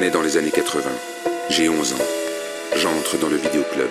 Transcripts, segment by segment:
est dans les années 80. J'ai 11 ans. J'entre dans le vidéoclub.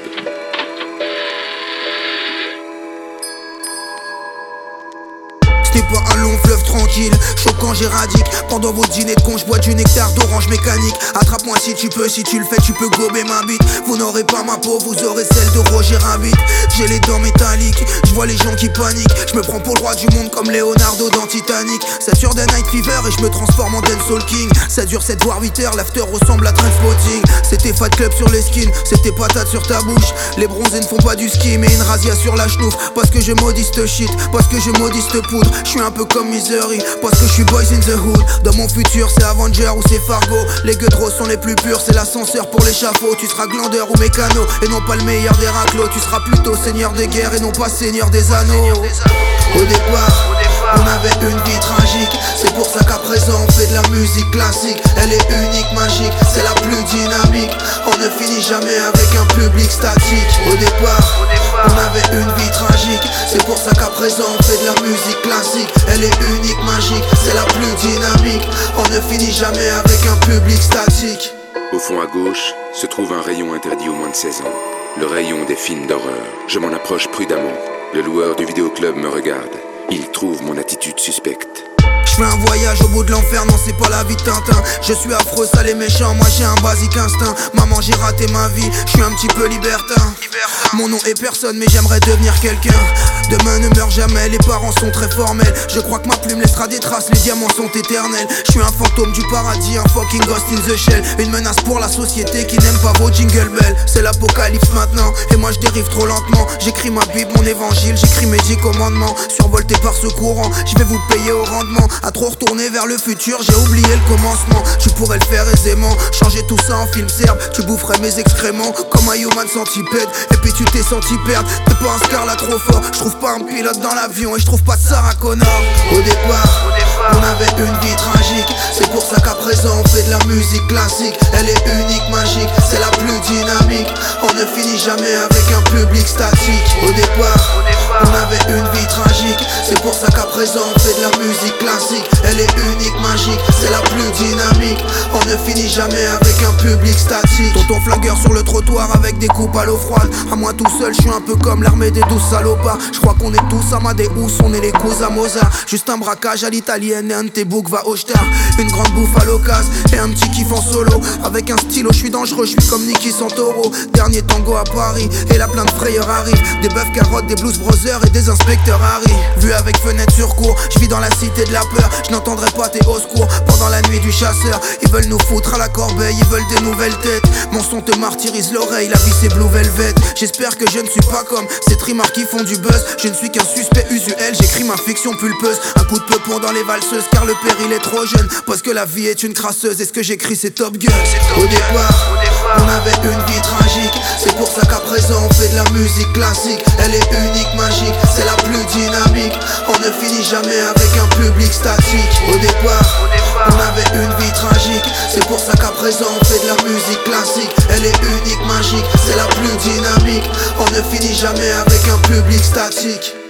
C'était pas un long fleuve tranquille, choquant j'éradique. Pendant vos dîners de con, je bois du nectar d'orange mécanique. Attrape-moi si tu peux, si tu le fais, tu peux gober ma bite. Vous n'aurez pas ma peau, vous aurez celle de Roger Rabbit. J'ai les dents métalliques, je vois les gens qui paniquent. Je me prends pour le roi du monde comme Leonardo dans Titanic. Ça dure des Night Fever et je me transforme en Dancehall King. Ça dure 7 voire 8 heures, l'after ressemble à Trainspotting. C'était Fat Club sur les skins, c'était patate sur ta bouche. Les bronzés ne font pas du ski mais une razzia sur la chenouf. Parce que je maudis ce shit, parce que je maudis cette poudre. Je suis un peu comme Misery, parce que je suis boys in the hood. Dans mon futur c'est Avenger ou c'est Fargo. Les gueudros sont les plus purs, c'est l'ascenseur pour l'échafaud. Tu seras glandeur ou mécano, et non pas le meilleur des raclos. Tu seras plutôt seigneur des guerres et non pas seigneur des anneaux. Au départ, on avait une vie tragique. C'est pour ça qu'à présent on fait de la musique classique. Elle est unique, magique, c'est la plus dynamique. On ne finit jamais avec un public statique. Au départ, on avait une vie tragique. C'est pour ça qu'à présent on fait de la musique classique. Elle est unique, magique, c'est la plus dynamique. On ne finit jamais avec un public statique. Au fond à gauche se trouve un rayon interdit aux moins de 16 ans. Le rayon des films d'horreur. Je m'en approche prudemment. Le loueur du vidéoclub me regarde. Il trouve mon attitude suspecte. Je fais un voyage au bout de l'enfer, non c'est pas la vie de Tintin. Je suis affreux, sale et méchant, moi j'ai un basique instinct. Maman j'ai raté ma vie, je suis un petit peu libertin. Mon nom est personne mais j'aimerais devenir quelqu'un. Demain ne meurt jamais, les parents sont très formels. Je crois que ma plume laissera des traces, les diamants sont éternels. Je suis un fantôme du paradis, un fucking ghost in the shell. Une menace pour la société qui n'aime pas vos jingle bells. C'est l'apocalypse maintenant, et moi je dérive trop lentement. J'écris ma bible, mon évangile, j'écris mes 10 commandements. Survolté par ce courant, je vais vous payer au rendement. À trop retourner vers le futur, j'ai oublié le commencement. Tu pourrais le faire aisément, changer tout ça en film serbe. Tu boufferais mes excréments comme un human centipède. Et puis tu t'es senti perdre, t'es pas un scar là trop fort. Je trouve pas un pilote dans l'avion et je trouve pas de Sarah Connor. Au départ, on avait une vie tragique. C'est pour ça qu'à présent on fait de la musique classique. Elle est unique, magique, c'est la plus dynamique. On ne finit jamais avec un public statique. Au départ, on avait une vie tragique. C'est pour ça qu'à présent on fait de la musique classique. Elle est unique, magique, c'est la plus dynamique. On ne finit jamais avec un public statique. Tonton flingueur sur le trottoir avec des coupes à l'eau froide. À moi tout seul, je suis un peu comme l'armée des 12 salopards. Je crois qu'on est tous Amadeus, on est les cousins Mozart. Juste un braquage à l'italienne et un de tes boucs va au star. Une grande bouffe à l'occasion et un petit kiff en solo. Avec un stylo, je suis dangereux, je suis comme Nicky Santoro. Dernier tango à Paris et là plein de frayeurs arrivent. Des bœufs carottes, des blues brothers et des inspecteurs Harry. Vu avec fenêtre sur cour, je vis dans la cité de la peur. Je n'entendrai pas tes au secours pendant la nuit du chasseur. Ils veulent nous foutre à la corbeille, ils veulent des nouvelles têtes. Mon son te martyrise l'oreille, la vie c'est Blue Velvet. J'espère que je ne suis pas comme ces trimards qui font du buzz. Je ne suis qu'un suspect usuel, j'écris ma fiction pulpeuse. Un coup de peupon dans les valseuses car le péril est trop jeune. Parce que la vie est une crasseuse et ce que j'écris c'est Top Gun. Au départ, on avait une vie tragique. C'est pour ça qu'à présent on fait de la musique classique. Elle est unique, magique, c'est la plus dynamique. On ne finit jamais avec un public statique. Au départ, on avait une vie tragique. C'est pour ça qu'à présent on fait de la musique classique. Elle est unique, magique, c'est la plus dynamique. On ne finit jamais avec un public statique.